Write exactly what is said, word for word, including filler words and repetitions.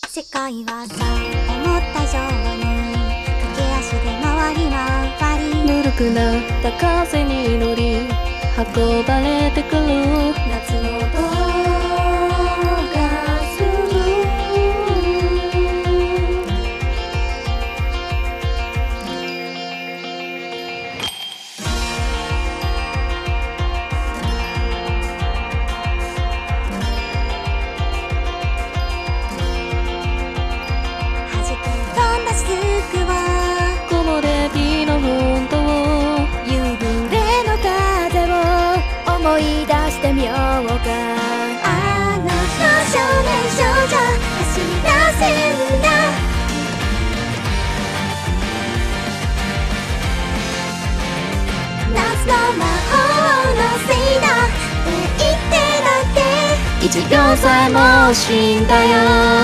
世界はさ、思った以上に駆け足で回り回り、 ぬるくなった風に乗り運ばれてくる夏の音がする。弾け飛んだ雫は木漏れ日の本当を夕暮れの風を思い出してみようか。あの日の少年少女走り出せんだ。夏の魔法のせいだって言ってだって一秒さえも死んだよ。